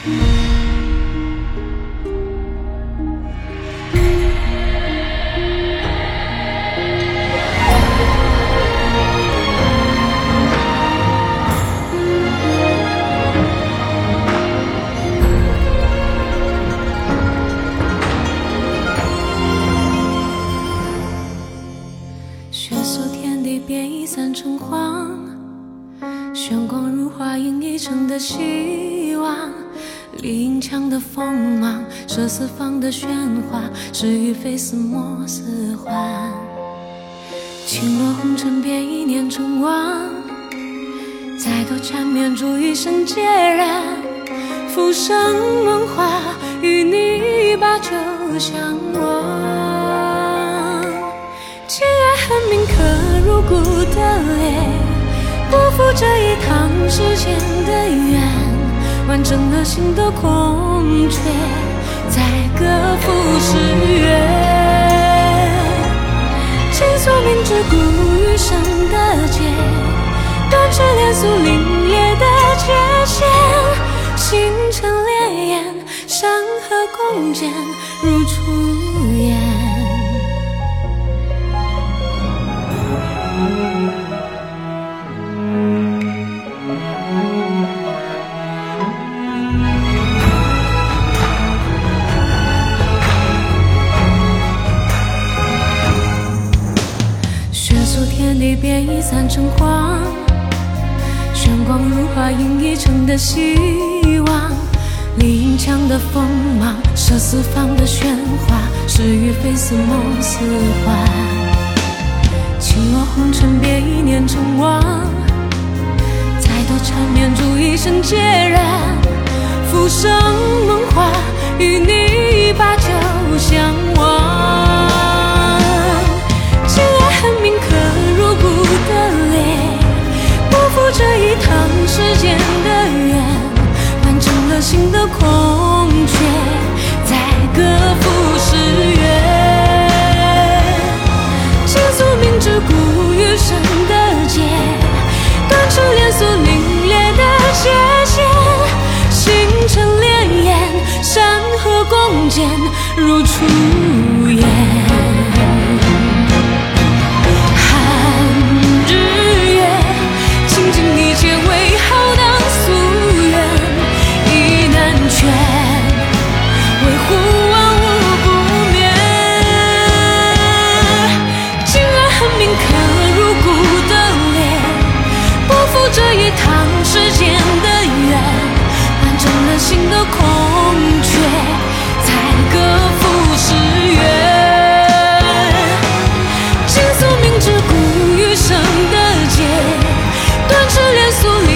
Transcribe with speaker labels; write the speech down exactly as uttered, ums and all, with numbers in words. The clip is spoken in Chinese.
Speaker 1: 血色天地变已散成黄，玄光如花映一城的希望。丽影墙的锋芒，射四方的喧哗，是与非似莫似幻。倾落红尘变一念成王，再度缠绵住一生孑然。浮生梦话，与你把酒相忘。情爱恨铭刻入骨的脸，不负这一趟世间的缘，完整了心的空缺，在各赴十月。倾诉明知故余生的劫，断指连诉凛冽的界限，星辰烈焰，山河共剪如初颜。血素天地变已散成黄，玄光如花映一城的希望。丽影墙的锋芒，射四方的喧哗，是与非似梦似幻。倾落红尘变一念成王，再度缠绵住一生孑然。浮生梦话，与你把酒相忘。情爱恨铭刻入骨的脸，不负这一趟世间的缘，完整了心的空缺，在各赴十月。倾诉明知故余生的劫，断指连诉凛冽的界限，星辰烈焰，山河共剪如初颜。这一趟世间的缘，完整了心的空缺，在各赴十月。倾诉明知故余生的劫，断指连诉